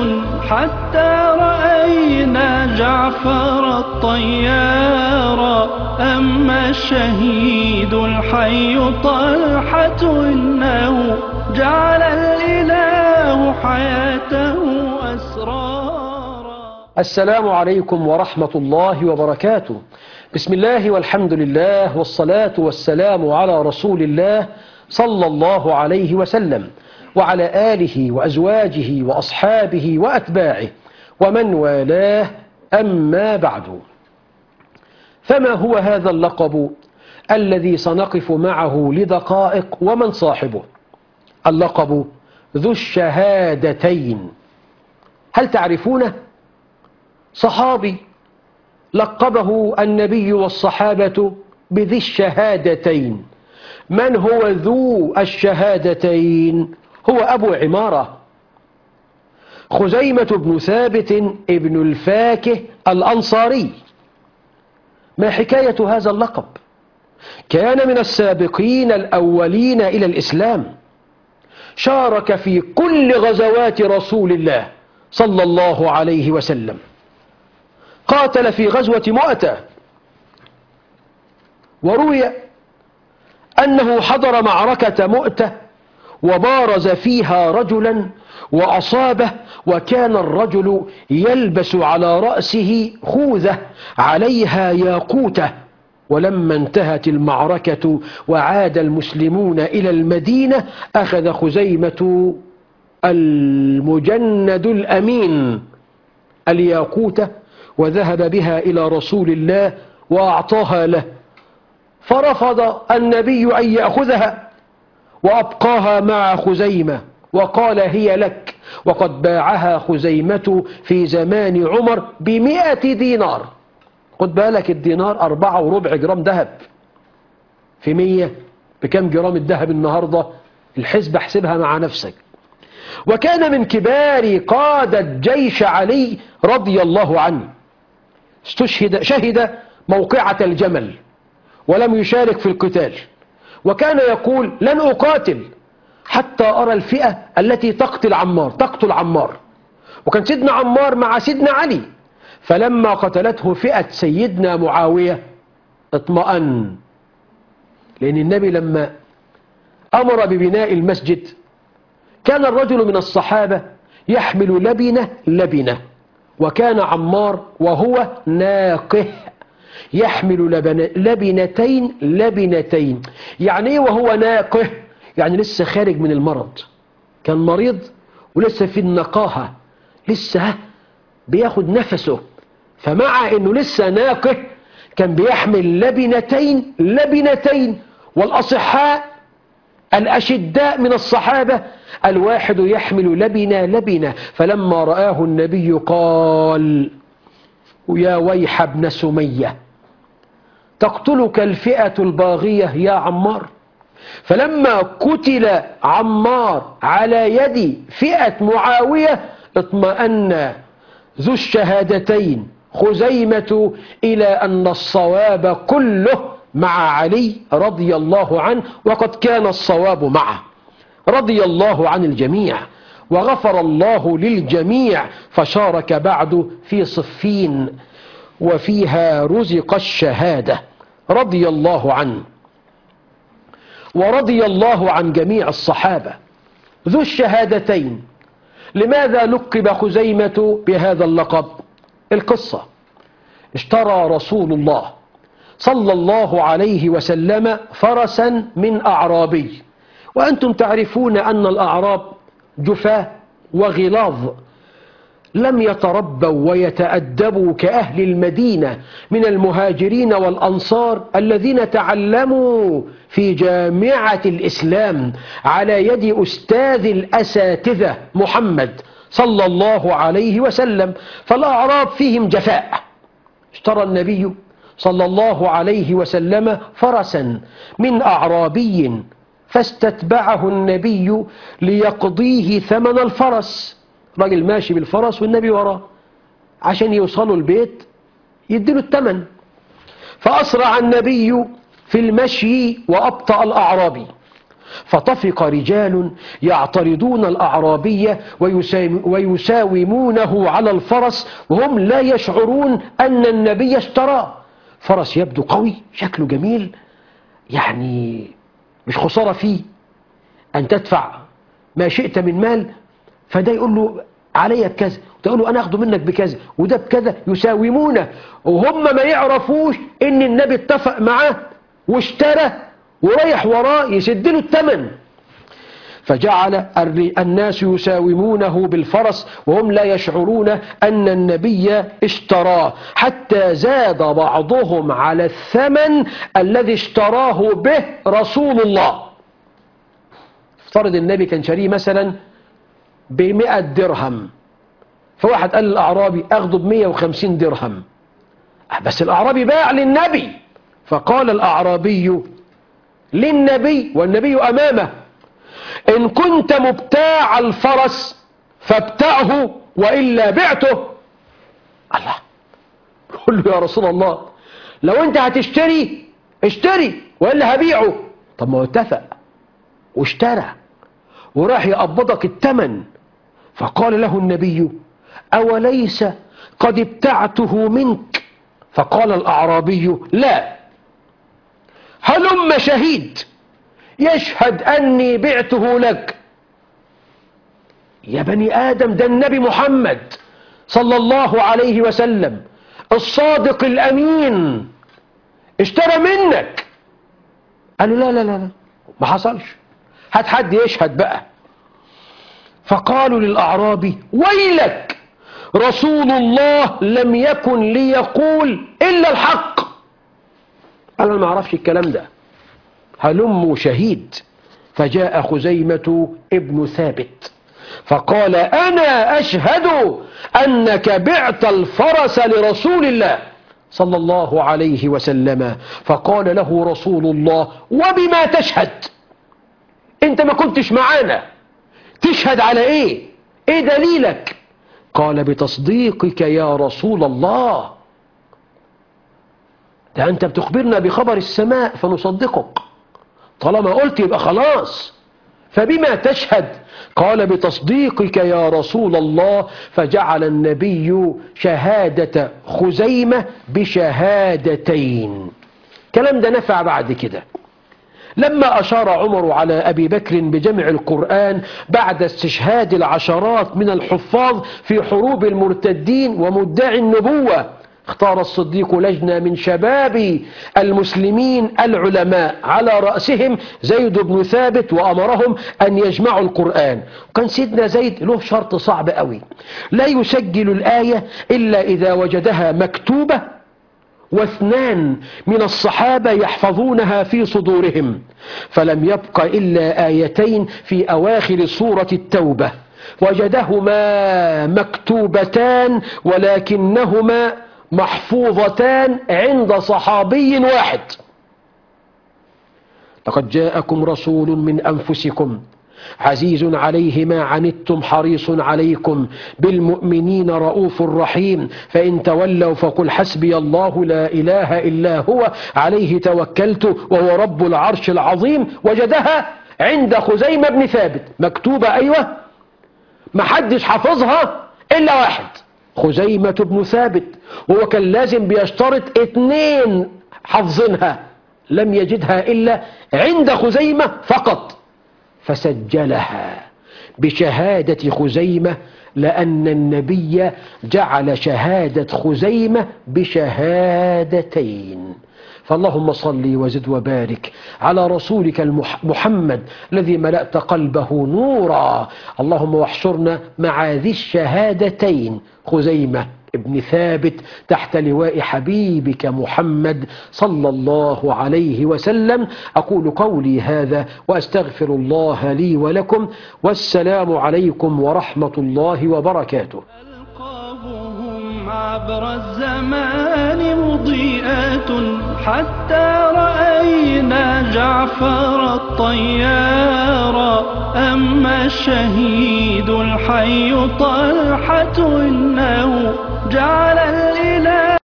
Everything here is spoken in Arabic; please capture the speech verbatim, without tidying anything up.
حتى رأينا جعفر الطيار. أما الشهيد الحي طلحة إنه جعل الإله حياته أسرارا. السلام عليكم ورحمة الله وبركاته. بسم الله والحمد لله والصلاة والسلام على رسول الله صلى الله عليه وسلم وعلى آله وأزواجه وأصحابه وأتباعه ومن والاه، أما بعد. فما هو هذا اللقب الذي سنقف معه لدقائق ومن صاحبه؟ اللقب ذو الشهادتين. هل تعرفونه؟ صحابي لقبه النبي والصحابة بذي الشهادتين. من هو ذو الشهادتين؟ هو أبو عمارة خزيمة بن ثابت ابن الفاكه الأنصاري. ما حكاية هذا اللقب؟ كان من السابقين الأولين إلى الإسلام، شارك في كل غزوات رسول الله صلى الله عليه وسلم، قاتل في غزوة مؤتة، وروي أنه حضر معركة مؤتة وبارز فيها رجلا وأصابه، وكان الرجل يلبس على رأسه خوذة عليها ياقوتة. ولما انتهت المعركة وعاد المسلمون إلى المدينة، أخذ خزيمة المجند الأمين الياقوتة وذهب بها إلى رسول الله وأعطاها له، فرفض النبي أن يأخذها وأبقاها مع خزيمة وقال هي لك، وقد باعها خزيمة في زمان عمر بمئة دينار. خد بالك، الدينار أربعة وربع جرام ذهب في مية، بكم جرام الذهب النهاردة؟ الحسبة احسبها مع نفسك. وكان من كبار قادة جيش علي رضي الله عنه، استشهد شهد موقعة الجمل ولم يشارك في القتال، وكان يقول لن أقاتل حتى أرى الفئة التي تقتل عمار تقتل عمار. وكان سيدنا عمار مع سيدنا علي، فلما قتلته فئة سيدنا معاوية اطمأن، لأن النبي لما أمر ببناء المسجد كان الرجل من الصحابة يحمل لبنة لبنة، وكان عمار وهو ناقه يحمل لبن لبنتين لبنتين. يعني ايه وهو ناقه؟ يعني لسه خارج من المرض، كان مريض ولسه في النقاهة، لسه بياخد نفسه، فمع انه لسه ناقه كان بيحمل لبنتين لبنتين. والأصحاء الأشداء من الصحابة الواحد يحمل لبنة لبنة. فلما رآه النبي قال يا ويح ابن سمية، تقتلك الفئة الباغية يا عمار؟ فلما قتل عمار على يد فئة معاوية اطمأن ذو الشهادتين خزيمة إلى أن الصواب كله مع علي رضي الله عنه، وقد كان الصواب معه رضي الله عن الجميع، وغفر الله للجميع. فشارك بعد في صفين وفيها رزق الشهادة رضي الله عنه، ورضي الله عن جميع الصحابة ذو الشهادتين. لماذا لقب خزيمة بهذا اللقب؟ القصة: اشترى رسول الله صلى الله عليه وسلم فرسا من أعرابي، وأنتم تعرفون أن الأعراب جفاة وغلاظ، لم يتربوا ويتأدبوا كأهل المدينة من المهاجرين والأنصار الذين تعلموا في جامعة الإسلام على يد أستاذ الأساتذة محمد صلى الله عليه وسلم. فالأعراب فيهم جفاء. اشترى النبي صلى الله عليه وسلم فرسا من أعرابي، فاستتبعه النبي ليقضيه ثمن الفرس. راجل ماشي بالفرس والنبي وراه عشان يوصلوا البيت يديله الثمن. فأسرع النبي في المشي وأبطأ الأعرابي، فطفق رجال يعترضون الأعرابي ويساومونه على الفرس وهم لا يشعرون أن النبي اشتراه. فرس يبدو قوي، شكله جميل، يعني مش خسارة فيه أن تدفع ما شئت من مال. فده يقول له علي بكذا، تقول له أنا أخده منك بكذا، وده بكذا، يساومونه وهم ما يعرفوش إن النبي اتفق معاه واشترى ورايح وراه يسد له الثمن. فجعل الناس يساومونه بالفرس وهم لا يشعرون أن النبي اشتراه، حتى زاد بعضهم على الثمن الذي اشتراه به رسول الله. افترض النبي كان شاريه مثلا بمئة درهم، فواحد قال للأعرابي أخده بمئة وخمسين درهم، بس الأعرابي باع للنبي. فقال الأعرابي للنبي والنبي أمامه: إن كنت مبتاع الفرس فابتعه وإلا بعته. الله، يقول له يا رسول الله لو أنت هتشتري اشتري وإلا هبيعه. طب ما هو اتفق واشترى وراح يقبضك الثمن. فقال له النبي: أوليس قد ابتعته منك؟ فقال الأعرابي: لا. هلم شهيد يشهد أني بعته لك. يا بني آدم، ده النبي محمد صلى الله عليه وسلم الصادق الأمين اشترى منك. قالوا لا لا لا ما حصلش، هات حد يشهد بقى. فقالوا للأعرابي: ويلك، رسول الله لم يكن ليقول إلا الحق. أنا ما أعرفش الكلام ده، هلموا شهيد. فجاء خزيمة ابن ثابت فقال: أنا أشهد أنك بعت الفرس لرسول الله صلى الله عليه وسلم. فقال له رسول الله: وبما تشهد؟ أنت ما كنتش معانا، تشهد على إيه؟ إيه دليلك؟ قال: بتصديقك يا رسول الله. ده أنت بتخبرنا بخبر السماء فنصدقك، طالما قلت يبقى خلاص. فبما تشهد؟ قال: بتصديقك يا رسول الله. فجعل النبي شهادة خزيمة بشهادتين. الكلام ده نفع بعد كده لما أشار عمر على أبي بكر بجمع القرآن بعد استشهاد العشرات من الحفاظ في حروب المرتدين ومدعي النبوة. اختار الصديق لجنة من شباب المسلمين العلماء على رأسهم زيد بن ثابت وأمرهم أن يجمعوا القرآن. وكان سيدنا زيد له شرط صعب قوي: لا يسجل الآية إلا إذا وجدها مكتوبة واثنان من الصحابة يحفظونها في صدورهم. فلم يبق إلا آيتين في أواخر سورة التوبة وجدهما مكتوبتان ولكنهما محفوظتان عند صحابي واحد: لقد جاءكم رسول من أنفسكم عزيز عليه ما عنتم حريص عليكم بالمؤمنين رؤوف رحيم فإن تولوا فقل حسبي الله لا إله إلا هو عليه توكلت وهو رب العرش العظيم. وجدها عند خزيمة بن ثابت مكتوبة، أيوة، محدش حفظها إلا واحد، خزيمة بن ثابت، وهو كان لازم بيشترط اتنين حفظنها، لم يجدها إلا عند خزيمة فقط، فسجلها بشهادة خزيمة لأن النبي جعل شهادة خزيمة بشهادتين. فاللهم صل وزد وبارك على رسولك محمد الذي ملأت قلبه نورا. اللهم واحشرنا مع ذي الشهادتين خزيمة ابن ثابت تحت لواء حبيبك محمد صلى الله عليه وسلم. أقول قولي هذا وأستغفر الله لي ولكم، والسلام عليكم ورحمة الله وبركاته. ألقابهم عبر الزمان مضيئات حتى رأينا جعفر الطيار. أما الشهيد الحي طلحة إنه جعل الإله